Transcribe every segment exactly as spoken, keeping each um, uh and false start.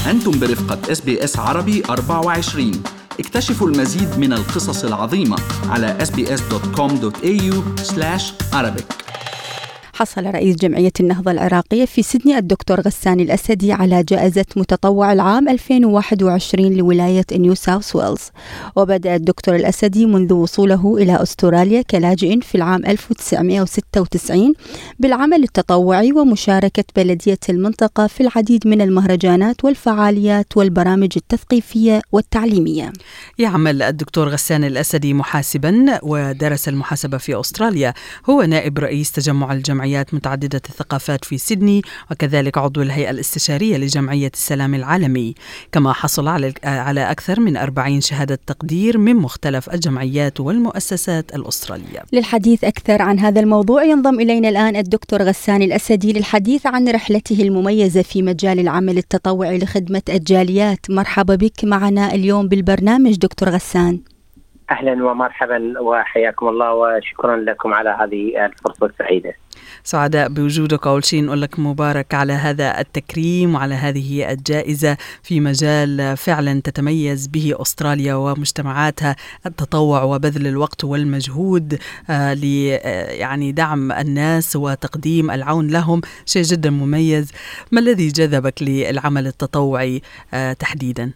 أنتم برفقة إس بي إس عربي أربعة وعشرين. اكتشفوا المزيد من القصص العظيمة على إس بي إس دوت كوم دوت إيه يو سلاش عربيك. حصل رئيس جمعية النهضة العراقية في سيدني الدكتور غسان الأسدي على جائزة متطوع العام ألفين وواحد وعشرين لولاية نيو ساوث ويلز. وبدأ الدكتور الأسدي منذ وصوله إلى أستراليا كلاجئ في العام ألف وتسعمائة وستة وتسعين بالعمل التطوعي ومشاركة بلدية المنطقة في العديد من المهرجانات والفعاليات والبرامج التثقيفية والتعليمية. يعمل الدكتور غسان الأسدي محاسبا ودرس المحاسبة في أستراليا. هو نائب رئيس تجمع الجمعيات متعددة الثقافات في سيدني، وكذلك عضو الهيئة الاستشارية لجمعية السلام العالمي. كما حصل على على أكثر من أربعين شهادة تقدير من مختلف الجمعيات والمؤسسات الأسترالية. للحديث أكثر عن هذا الموضوع ينضم إلينا الآن الدكتور غسان الأسدي للحديث عن رحلته المميزة في مجال العمل التطوعي لخدمة الجاليات. مرحبا بك معنا اليوم بالبرنامج دكتور غسان. أهلا ومرحبا وحياكم الله، وشكرا لكم على هذه الفرصة السعيدة. سعداء بوجودك. أول شيء نقول لك مبارك على هذا التكريم وعلى هذه الجائزة في مجال فعلا تتميز به أستراليا ومجتمعاتها، التطوع وبذل الوقت والمجهود آه ل يعني دعم الناس وتقديم العون لهم، شيء جدا مميز. ما الذي جذبك للعمل التطوعي آه تحديدا؟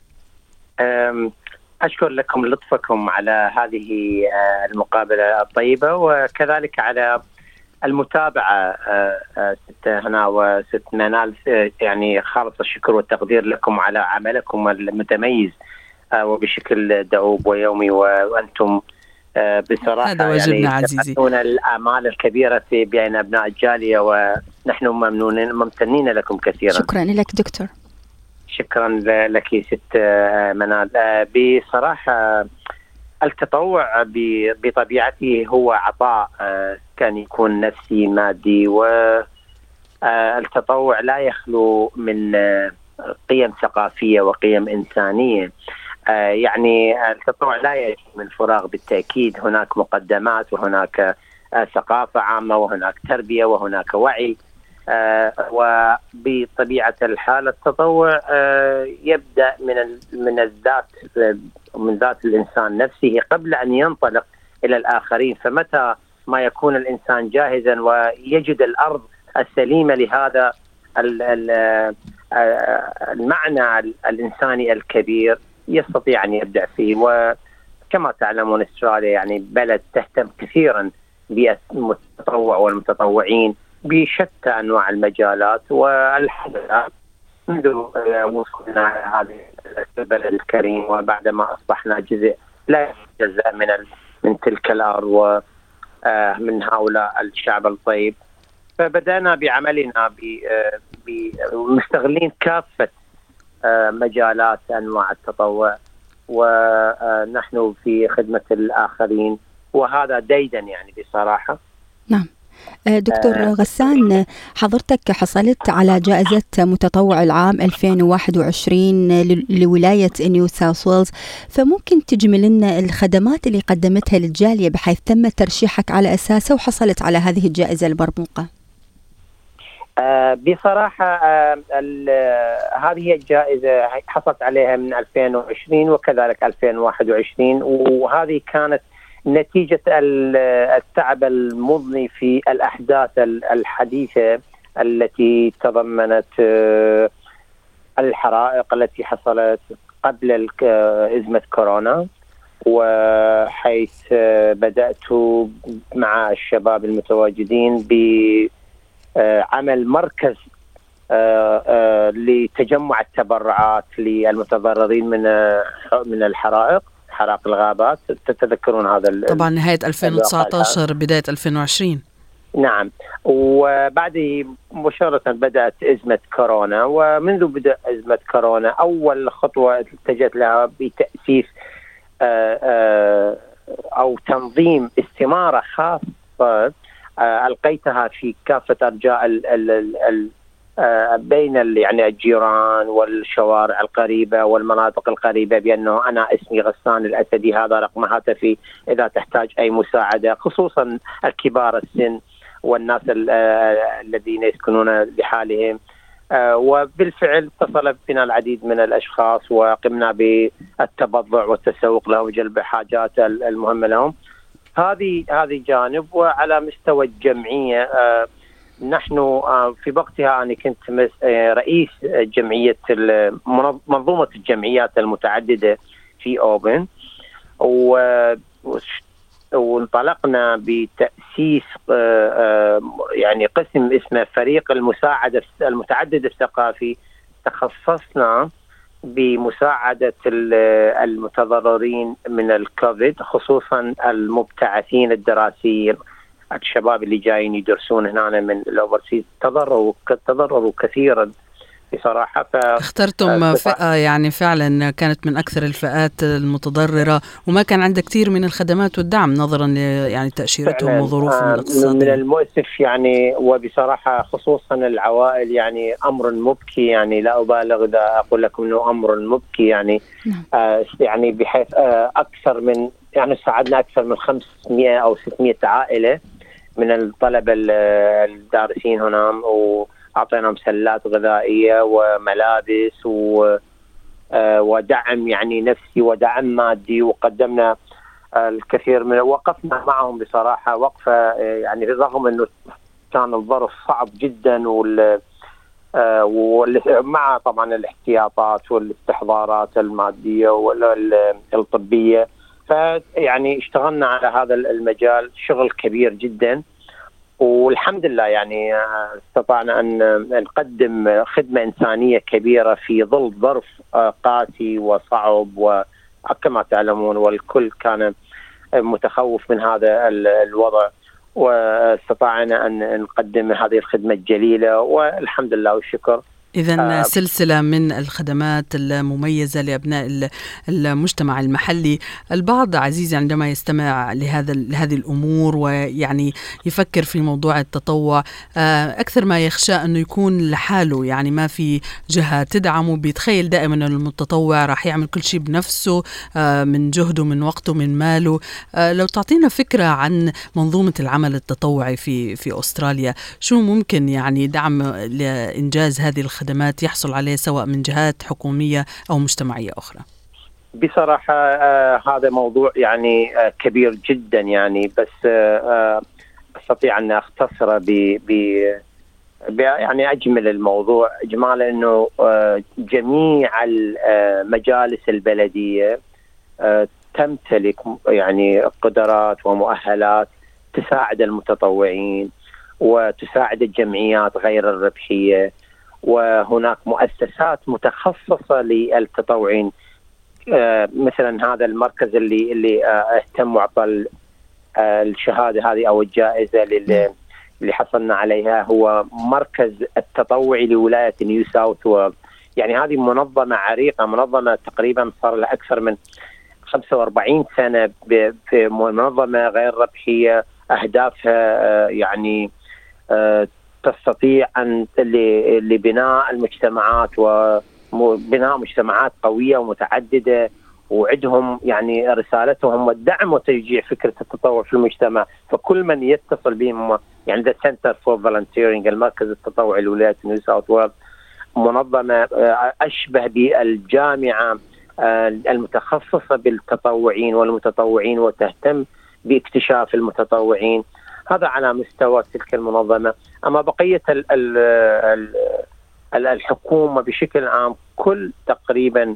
أشكر لكم لطفكم على هذه المقابلة الطيبة، وكذلك على المتابعة ست هنا وست منال. يعني خالص الشكر والتقدير لكم على عملكم المتميز وبشكل دؤوب ويومي، وأنتم بصراحة هذا واجبنا يعني عزيزي. تفعلون الأعمال الكبيرة في بين أبناء الجالية، ونحن ممنونين ممتنين لكم كثيرا. شكرا لك دكتور. شكرا لك ست منال. بصراحة التطوع بطبيعته هو عطاء، كان يكون نفسي مادي، والتطوع لا يخلو من قيم ثقافية وقيم إنسانية. يعني التطوع لا يأتي من فراغ بالتأكيد، هناك مقدمات وهناك ثقافة عامة وهناك تربية وهناك وعي. آه وبطبيعة الحال التطوع آه يبدأ من من الذات، من ذات الإنسان نفسه قبل أن ينطلق إلى الآخرين. فمتى ما يكون الإنسان جاهزا ويجد الأرض السليمة لهذا المعنى الإنساني الكبير، يستطيع أن يبدع فيه. وكما تعلمون أستراليا يعني بلد تهتم كثيرا بالتطوع والمتطوعين بشتى أنواع المجالات، والحمد لله منذ وصولنا هذه البلد الكريم وبعدما أصبحنا جزء لا يتجزأ من من تلك الأرض ومن هؤلاء الشعب الطيب، فبدأنا بعملنا بمستغلين كافة مجالات أنواع التطوع، ونحن في خدمة الآخرين، وهذا ديدا يعني بصراحة. نعم دكتور غسان، حضرتك حصلت على جائزة متطوع العام ألفين وواحد وعشرين لولاية نيو ساوث ويلز، فممكن تجمل لنا الخدمات اللي قدمتها للجالية بحيث تم ترشيحك على أساسه وحصلت على هذه الجائزة المرموقة؟ آه بصراحة آه هذه الجائزة حصلت عليها من ألفين وعشرين وكذلك ألفين وواحد وعشرين، وهذه كانت نتيجة التعب المضني في الأحداث الحديثة التي تضمنت الحرائق التي حصلت قبل أزمة كورونا، وحيث بدأت مع الشباب المتواجدين بعمل مركز لتجمع التبرعات للمتضررين من من الحرائق، حرائق الغابات. تتذكرون هذا طبعا نهاية ألفين وتسعة عشر بداية ألفين وعشرين. نعم، وبعد مباشرة بدأت أزمة كورونا، ومنذ بدء أزمة كورونا أول خطوة اتجهت لها بتأسيس أو تنظيم استمارة خاصة ألقيتها في كافة أرجاء ال ال ال بين يعني الجيران والشوارع القريبة والمناطق القريبة، بأنه أنا اسمي غسان الأسدي، هذا رقم هاتفي إذا تحتاج أي مساعدة، خصوصا الكبار السن والناس الذين يسكنون لحالهم. آه وبالفعل اتصل بنا العديد من الأشخاص وقمنا بالتبضع والتسوق لهم وجلب حاجات المهمة لهم. هذه هذه جانب. وعلى مستوى الجمعية آه نحن آه في وقتها أنا كنت آه رئيس جمعية منظومة الجمعيات المتعددة في أوبن، وانطلقنا بتأسيس يعني قسم اسمه فريق المساعدة المتعدد الثقافي. تخصصنا بمساعدة المتضررين من الكوفيد، خصوصا المبتعثين الدراسيين، الشباب اللي جايين يدرسون هنا من الأوفرسيز تضرروا تضرروا كثيرا بصراحة. اخترتم فئة يعني فعلا كانت من أكثر الفئات المتضررة، وما كان عندها كثير من الخدمات والدعم نظرا ل يعني تأشيرتهم وظروفهم الاقتصادية. من المؤسف يعني، وبصراحة خصوصا العوائل يعني أمر مبكي، يعني لا أبالغ إذا أقول لكم أنه أمر مبكي يعني. آه يعني بحيث آه أكثر من يعني ساعدنا أكثر من خمسمائة أو ستمائة عائلة من الطلبة الدارسين هنا، و أعطينا مسلات غذائية وملابس و ودعم يعني نفسي ودعم مادي، وقدمنا الكثير من وقفنا معهم بصراحة وقفة يعني رغم أنه كان الظرف صعب جدا، وال ومع طبعا الاحتياطات والاستحضارات المادية والطبية. فيعني اشتغلنا على هذا المجال شغل كبير جدا، والحمد لله يعني استطعنا أن نقدم خدمة إنسانية كبيرة في ظل ظرف قاسي وصعب، وكما تعلمون والكل كان متخوف من هذا الوضع، واستطعنا أن نقدم هذه الخدمة الجليلة والحمد لله والشكر. إذن آه سلسلة من الخدمات المميزة لأبناء المجتمع المحلي. البعض عزيزي عندما يستمع لهذا لهذه الأمور ويعني يفكر في موضوع التطوع آه أكثر ما يخشى أنه يكون لحاله، يعني ما في جهة تدعمه، بيتخيل دائما أن المتطوع راح يعمل كل شيء بنفسه آه من جهده من وقته من ماله. آه لو تعطينا فكرة عن منظومة العمل التطوعي في في أستراليا، شو ممكن يعني دعم لإنجاز هذه الخدمات خدمات يحصل عليه سواء من جهات حكومية أو مجتمعية أخرى؟ بصراحة آه هذا موضوع يعني آه كبير جدا يعني، بس آه أستطيع أن أختصره ب يعني أجمل الموضوع إجمالا أنه آه جميع المجالس البلدية آه تمتلك يعني قدرات ومؤهلات تساعد المتطوعين وتساعد الجمعيات غير الربحية، وهناك مؤسسات متخصصة للتطوعين آه مثلا هذا المركز اللي اللي آه اهتم وعطى آه الشهادة هذه أو الجائزة اللي, اللي حصلنا عليها، هو مركز التطوعي لولاية نيو ساوث ويلز. يعني هذه منظمة عريقة، منظمة تقريبا صار لها أكثر من خمسة وأربعين سنة، في منظمة غير ربحية أهدافها آه يعني آه تستطيع أن لبناء المجتمعات وبناء مجتمعات قوية ومتعددة، وعندهم يعني رسالتهم والدعم وتشجيع فكرة التطوع في المجتمع. فكل من يتصل بهم يعني The Center for Volunteering، المركز التطوعي لولاية نيو ساوث ويلز، منظمة أشبه بالجامعة المتخصصة بالتطوعين والمتطوعين وتهتم باكتشاف المتطوعين. هذا على مستوى تلك المنظمة. أما بقية ال ال ال الحكومة بشكل عام، كل تقريبا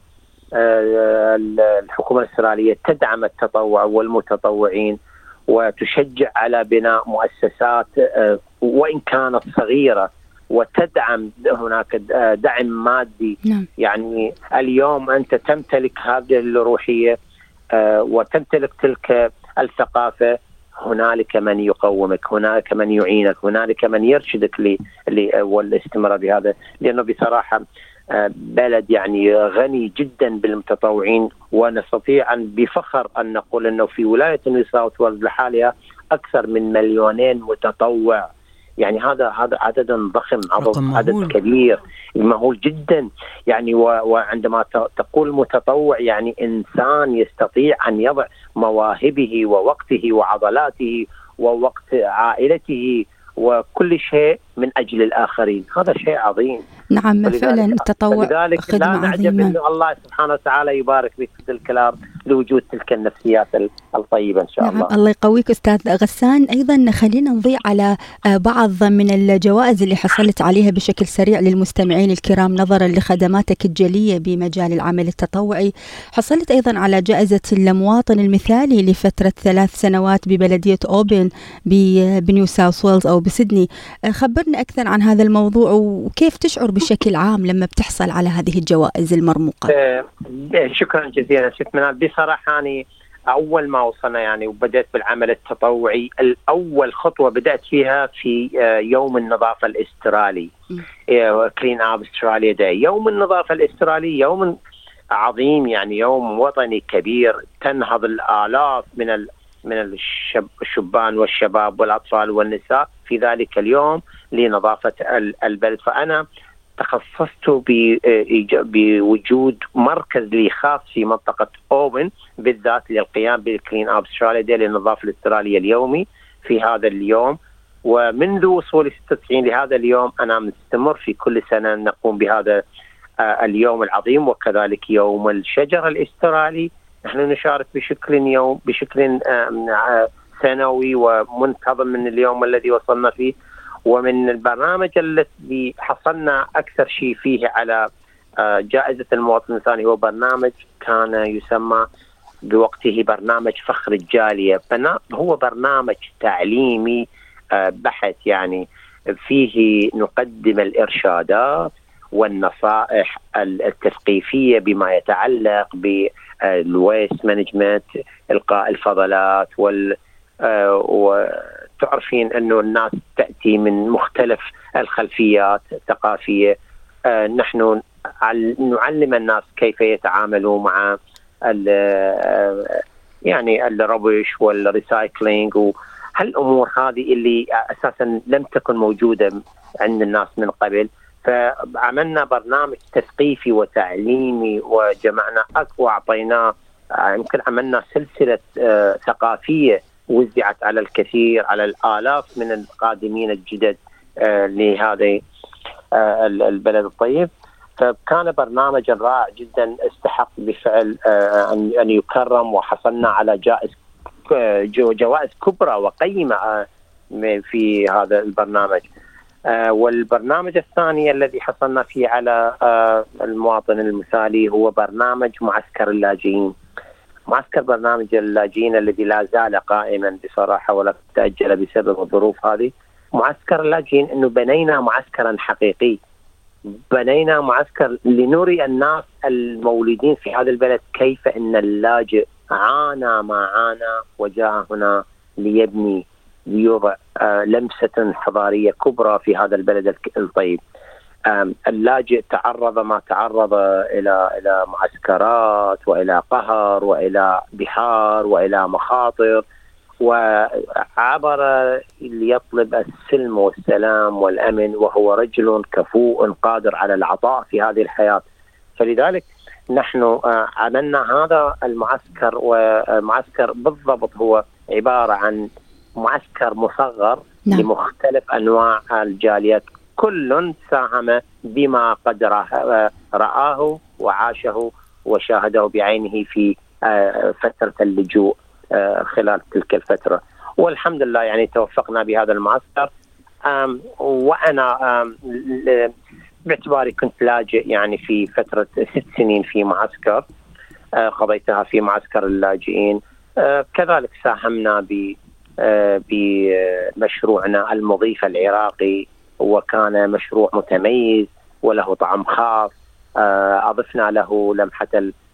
الحكومة الإسرائيلية تدعم التطوع والمتطوعين وتشجع على بناء مؤسسات وإن كانت صغيرة، وتدعم هناك دعم مادي. نعم. يعني اليوم أنت تمتلك هذه الروحية وتمتلك تلك الثقافة، هنالك من يقومك، هنالك من يعينك، هنالك من يرشدك للاستمرار بهذا، لأنه بصراحة بلد يعني غني جدا بالمتطوعين، ونستطيع أن بفخر أن نقول أنه في ولاية نيو ساوث ويلز لحالها أكثر من مليونين متطوع. يعني هذا هذا عدد ضخم، عدد كبير مهول جدا يعني. وعندما تقول متطوع يعني إنسان يستطيع أن يضع مواهبه ووقته وعضلاته ووقت عائلته وكل شيء من أجل الآخرين. هذا شيء عظيم. نعم فعلا التطوع خدمة لا نعجب أنه الله سبحانه وتعالى يبارك في الكلام لوجود تلك النفسيات الطيبة إن شاء نعم الله. الله يقويك أستاذ غسان. أيضا خلينا نضيع على بعض من الجوائز اللي حصلت عليها بشكل سريع للمستمعين الكرام نظرا لخدماتك الجلية بمجال العمل التطوعي. حصلت أيضا على جائزة المواطن المثالي لفترة ثلاث سنوات ببلدية أوبن بنيو ساوث ويلز أو بسيدني. خبرنا أكثر عن هذا الموضوع وكيف تشعر بشكل عام لما بتحصل على هذه الجوائز المرموقة. آه شكرا جزيلا ست منال. بصراحة يعني أول ما وصلنا يعني وبدأت بالعمل التطوعي، الأول خطوة بدأت فيها في آه يوم النظافة الأسترالي، كلين أب أستراليا داي. يوم النظافة الأسترالي يوم عظيم، يعني يوم وطني كبير تنهض الآلاف من ال من الشب الشبان والشباب والأطفال والنساء في ذلك اليوم لنظافة البلد. فأنا تخصصت بوجود مركز لي خاص في منطقة أوبن بالذات للقيام بالكلين أب أستراليا دي للنظافة الاسترالية اليومي في هذا اليوم. ومنذ وصولي ستة وتسعين لهذا اليوم أنا مستمر في كل سنة نقوم بهذا اليوم العظيم. وكذلك يوم الشجر الاسترالي نحن نشارك بشكل يوم بشكل سنوي ومنتظم من اليوم الذي وصلنا فيه. ومن البرنامج الذي حصلنا أكثر شيء فيه على جائزة المواطن الثاني هو برنامج كان يسمى بوقته برنامج فخر الجالية. هو برنامج تعليمي بحث، يعني فيه نقدم الإرشادات والنصائح التثقيفية بما يتعلق بالويست مانجمنت، إلقاء الفضلات وال وتعرفين أنه الناس تأتي من مختلف الخلفيات الثقافية. آه نحن نعلم الناس كيف يتعاملوا مع يعني الربش والريسايكلينج وهالأمور هذه اللي أساسا لم تكن موجودة عند الناس من قبل. فعملنا برنامج تثقيفي وتعليمي وجمعنا أكو وأعطيناه يمكن عملنا سلسلة آه ثقافية وزعت على الكثير على الآلاف من القادمين الجدد آه لهذا آه البلد الطيب. فكان برنامج رائع جدا استحق بالفعل آه أن يكرم، وحصلنا على جائزة جوائز كبرى وقيمة آه في هذا البرنامج. آه والبرنامج الثاني الذي حصلنا فيه على آه المواطن المثالي هو برنامج معسكر اللاجئين. معسكر برنامج اللاجئين الذي لا زال قائما بصراحة ولا تأجل بسبب الظروف هذه. معسكر اللاجئين أنه بنينا معسكرا حقيقي، بنينا معسكر لنري الناس المولودين في هذا البلد كيف أن اللاجئ عانى ما عانى وجاء هنا ليبني ليضع آه لمسة حضارية كبرى في هذا البلد الطيب. اللاجئ تعرض ما تعرض إلى إلى معسكرات وإلى قهر وإلى بحار وإلى مخاطر، وعبر ليطلب السلم والسلام والأمن، وهو رجل كفؤ قادر على العطاء في هذه الحياة. فلذلك نحن عملنا هذا المعسكر، ومعسكر بالضبط هو عبارة عن معسكر مصغر نعم. لمختلف أنواع الجاليات، كل ساهم بما قد رآه وعاشه وشاهده بعينه في فترة اللجوء خلال تلك الفترة. والحمد لله يعني توفقنا بهذا المعسكر. وأنا باعتباري كنت لاجئ يعني في فترة ست سنين في معسكر قضيتها في معسكر اللاجئين. كذلك ساهمنا ب بمشروعنا المضيف العراقي، وكان مشروع متميز وله طعم خاص. أضفنا له لمحة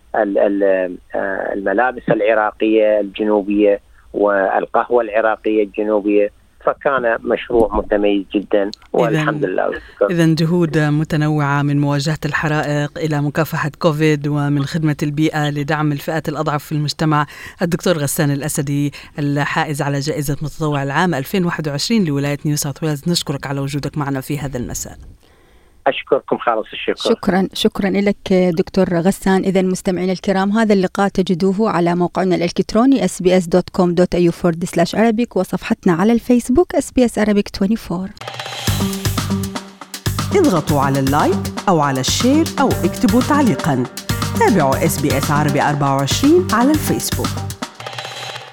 الملابس العراقية الجنوبية والقهوة العراقية الجنوبية، فكان مشروع متميز جدا والحمد لله. إذن جهود متنوعة من مواجهة الحرائق إلى مكافحة كوفيد ومن خدمة البيئة لدعم الفئات الأضعف في المجتمع. الدكتور غسان الأسدي الحائز على جائزة متطوع العام ألفين وواحد وعشرين لولاية نيو ساوث ويلز، نشكرك على وجودك معنا في هذا المساء. أشكركم خالص الشكر. شكرا شكرا لك دكتور غسان. إذا مستمعينا الكرام، هذا اللقاء تجدوه على موقعنا الإلكتروني اس بي اس دوت كوم دوت اي يو فورورد سلاش عربيك وصفحتنا على الفيسبوك اس بي اس Arabic أربعة وعشرين. اضغطوا على اللايك أو على الشير أو اكتبوا تعليقا. تابعوا اس بي اس عربي أربعة وعشرين على الفيسبوك.